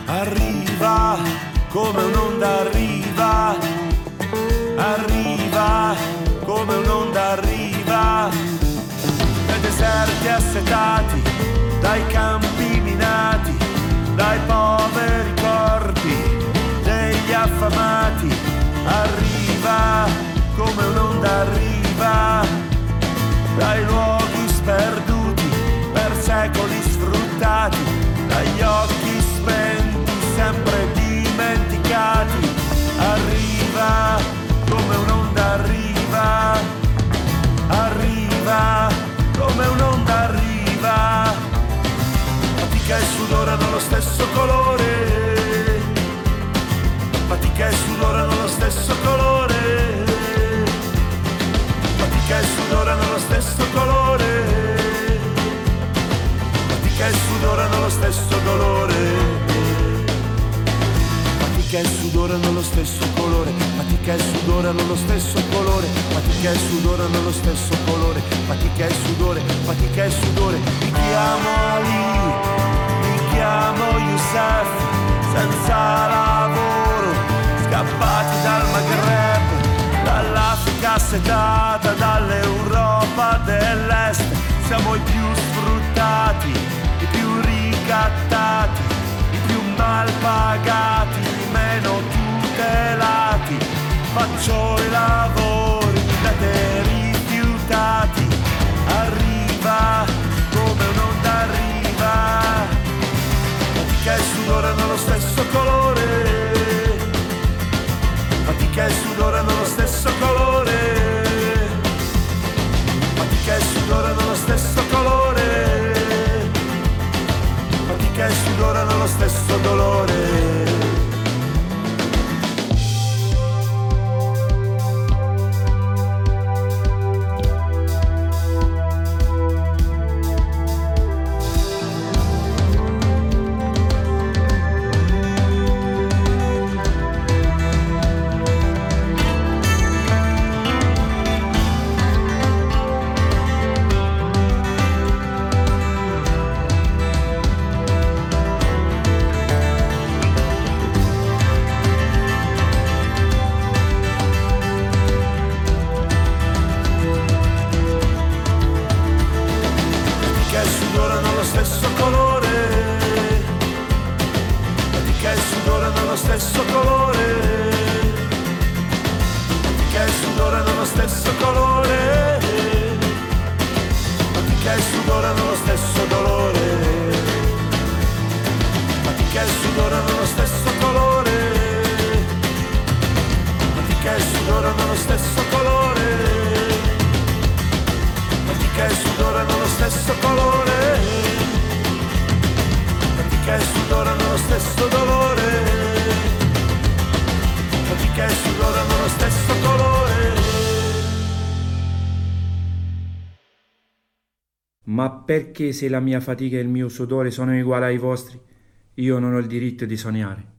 Arriva come un'onda, arriva, arriva come un'onda, arriva. Dai deserti assetati, dai campi minati, dai poveri corpi degli affamati. Arriva come un'onda, arriva, dai luoghi sperduti, per secoli sfruttati, dagli occhi spenti, sempre dimenticati. Arriva come un'onda, arriva, arriva come un'onda, arriva. Fatica e sudore hanno lo stesso colore, fatica e sudore hanno lo stesso colore, fatica e sudore hanno lo stesso colore, fatica e sudore hanno lo stesso dolore. Fatica e sudore hanno lo stesso colore, fatica e sudore hanno lo stesso colore, fatica e sudore hanno lo stesso colore, fatica e sudore, fatica e sudore. Mi chiamo Ali, mi chiamo Youssef, senza lavoro, scappati dal Maghreb, dall'Africa assetata, dall'Europa dell'Est. Siamo i più sfruttati, i più ricattati, i più mal pagati, i meno tutelati. Faccio i lavori da te rifiutati. Arriva come un'onda, arriva. Fatica e sudore hanno lo stesso colore, fatica e sudore hanno lo stesso colore, fatica e sudore hanno lo stesso colore, fatica e sudore hanno lo stesso dolore. Ma perché se la mia fatica e il mio sudore sono uguali ai vostri, io non ho il diritto di sognare?